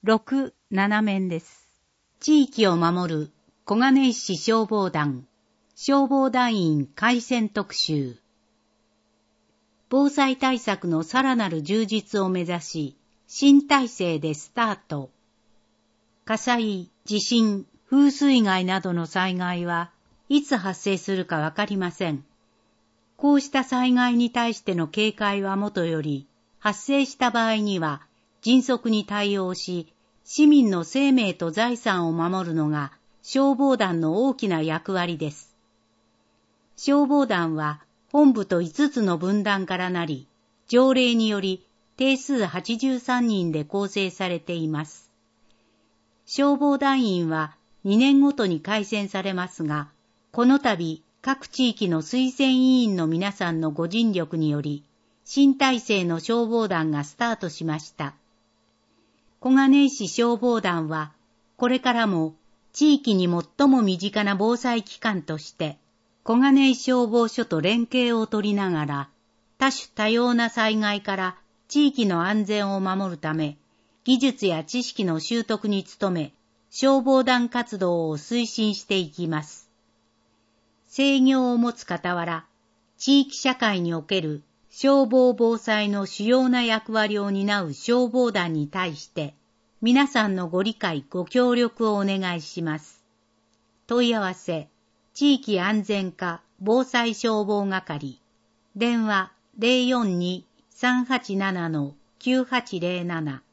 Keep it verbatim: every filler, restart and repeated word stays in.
ろく、なな面です。地域を守る小金井市消防団、消防団員改選特集。防災対策のさらなる充実を目指し、新体制でスタート。火災、地震、風水害などの災害はいつ発生するかわかりません。こうした災害に対しての警戒はもとより、発生した場合には迅速に対応し、市民の生命と財産を守るのが消防団の大きな役割です。消防団は本部といつつの分団からなり、条例により定数はちじゅうさんにんで構成されています。消防団員はにねんごとに改選されますが、この度各地域の推薦委員の皆さんのご尽力により、新体制の消防団がスタートしました。小金井市消防団は、これからも地域に最も身近な防災機関として、小金井消防署と連携を取りながら、多種多様な災害から地域の安全を守るため、技術や知識の習得に努め、消防団活動を推進していきます。制業を持つ傍ら、地域社会における消防防災の主要な役割を担う消防団に対して、皆さんのご理解ご協力をお願いします。問い合わせ、地域安全課防災消防係、電話 ゼロよんに さんはちなな きゅうはちゼロなな